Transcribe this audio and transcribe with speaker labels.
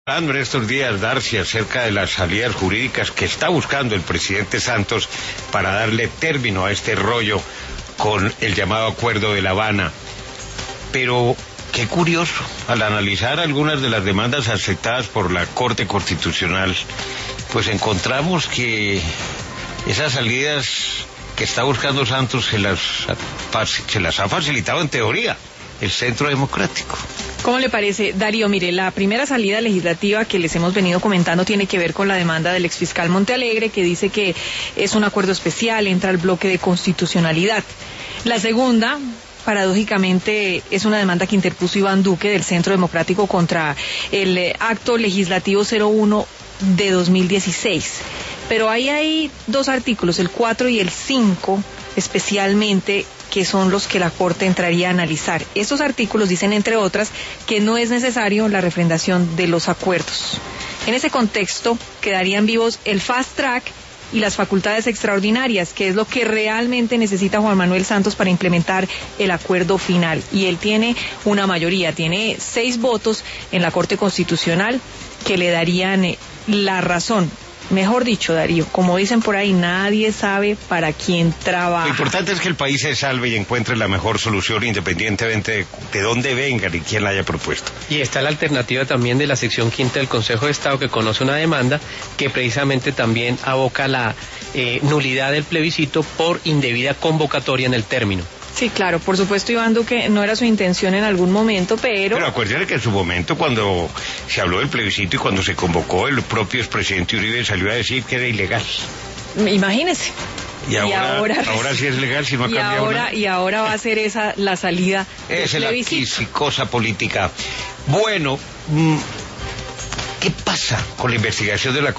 Speaker 1: Hablando en estos días, Darcy, acerca de las salidas jurídicas que está buscando el presidente Santos para darle término a este rollo con el llamado Acuerdo de La Habana. Pero qué curioso, al analizar algunas de las demandas aceptadas por la Corte Constitucional, pues encontramos que esas salidas que está buscando Santos se las ha facilitado en teoría el Centro Democrático.
Speaker 2: ¿Cómo le parece, Darío? Mire, la primera salida legislativa que les hemos venido comentando tiene que ver con la demanda del exfiscal Montealegre, que dice que es un acuerdo especial, entra al bloque de constitucionalidad. La segunda, paradójicamente, es una demanda que interpuso Iván Duque del Centro Democrático contra el acto legislativo 01 de 2016. Pero ahí hay dos artículos, el 4 y el 5, especialmente, que son los que la Corte entraría a analizar. Estos artículos dicen, entre otras, que no es necesario la refrendación de los acuerdos. En ese contexto, quedarían vivos el fast track y las facultades extraordinarias, que es lo que realmente necesita Juan Manuel Santos para implementar el acuerdo final. Y él tiene una mayoría, tiene 6 votos en la Corte Constitucional que le darían la razón. Mejor dicho, Darío, como dicen por ahí, nadie sabe para quién trabaja.
Speaker 1: Lo importante es que el país se salve y encuentre la mejor solución independientemente de dónde vengan y quién la haya propuesto.
Speaker 3: Y está la alternativa también de la sección 5ª del Consejo de Estado, que conoce una demanda que precisamente también aboca la nulidad del plebiscito por indebida convocatoria en el término.
Speaker 2: Sí, claro, por supuesto, Iván Duque, no era su intención en algún momento, pero
Speaker 1: acuérdense que en su momento, cuando se habló del plebiscito y cuando se convocó, el propio expresidente Uribe salió a decir que era ilegal.
Speaker 2: Imagínese.
Speaker 1: Y ahora sí es legal, si no ha cambiado nada.
Speaker 2: Y ahora va a ser esa la salida del plebiscito.
Speaker 1: Esa es la cosa política. Bueno, ¿qué pasa con la investigación de la